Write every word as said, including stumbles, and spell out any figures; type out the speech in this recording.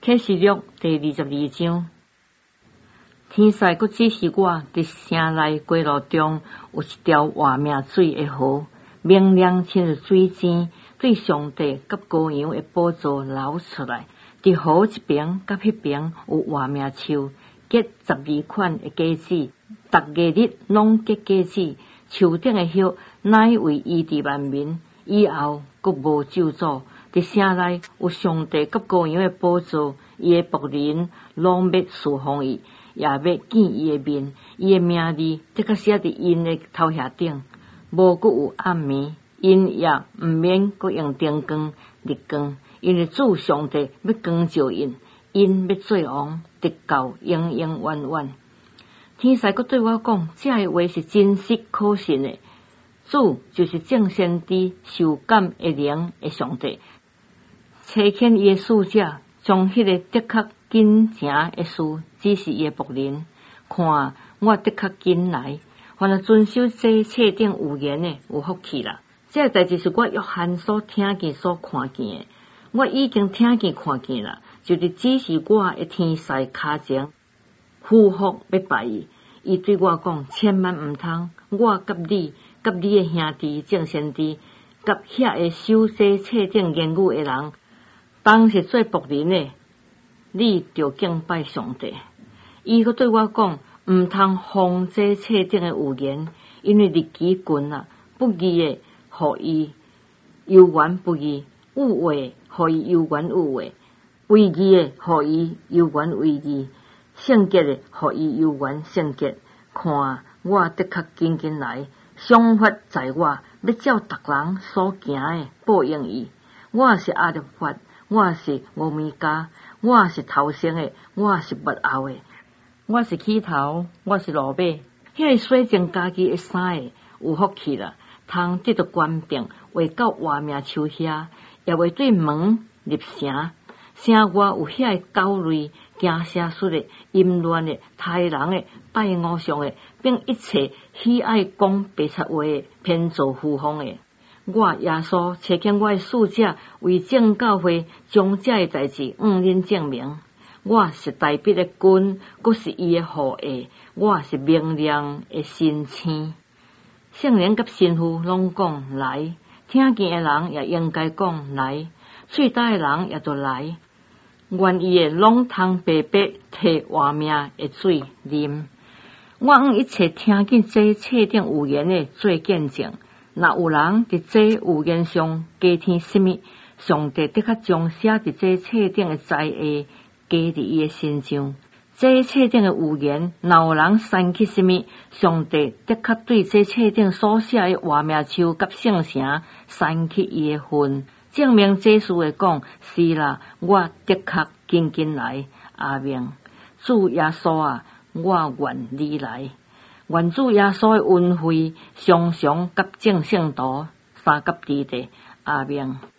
启示录第二十二章，天使佫指示我，伫城内街路中有一条活命水的河，明亮亲如水晶，对上帝甲羔羊的宝座流出来。伫河一边甲迄边有活命树，结十二款的果子，逐月日拢结果子。树顶的叶乃为医治万民，以后佫无咒诅。伫城内有上帝甲羔羊的宝座，伊的仆人拢要侍奉伊，也要见伊的面。伊的名字得较写伫因的头壳顶，无佫有暗暝，因也毋免佫用灯光、日光，因为主上帝要光照因，因要做王，直到永永远远。天使佫对我讲，这个话是真实可信的。主就是众先知受感的灵的上帝，差遣伊的使者，将迄个的确紧诚的事指示伊的仆人。看，我的确紧来，凡是遵守这册顶有言的，有福气啦。这个代志是我约翰所听见、所看见的，我已经听见、看见啦。就是指示我的天使骹前俯伏要拜伊，伊对我讲：千万毋通，我甲你、甲你的兄弟众先知，甲遐个守这册顶言语的人，当是做仆人的，你着敬拜上帝。伊佫对我讲，毋通放这册顶的有言，因为日期近啦，不义的，互伊有缘不义；有话，互伊有缘有话；为义的，互伊有缘为义；圣洁的，互伊有缘圣洁。看，我的确紧紧来，想法在我，要照逐人所行的报应伊。我是阿律法，我是俄米迦，我是头先的，我是末后的，我是起头，我是落尾。迄个洗净家己的衫的，有福气啦，通得到官兵，画到活命树遐，也会对门入城。城外有遐个狗类、惊吓术的、淫乱的、杀人的、拜偶像的，并一切喜爱讲白贼话的、偏做虚谎的。我耶稣差遣我的使者为众教会将这个代志向恁证明。我是代笔的君，佫是伊的护卫，我是明亮的新星。圣灵甲神父拢讲来，听见的人也应该讲来，喙焦的人也着来。愿意的拢通白白摕活命的水啉。我用一切听见这册顶有言的做见证。若有人伫这有言上加添什么，上帝的确将写伫这册顶的灾厄加伫伊的身上。这册顶的有言，若有人删去什么，上帝的确对这册顶所写的活命树甲圣城删去伊的份。证明这事的讲是啦，我的确紧紧来。阿明，主耶稣啊，我愿你来。愿主耶稣的恩惠常常甲众圣徒三甲地地。阿明。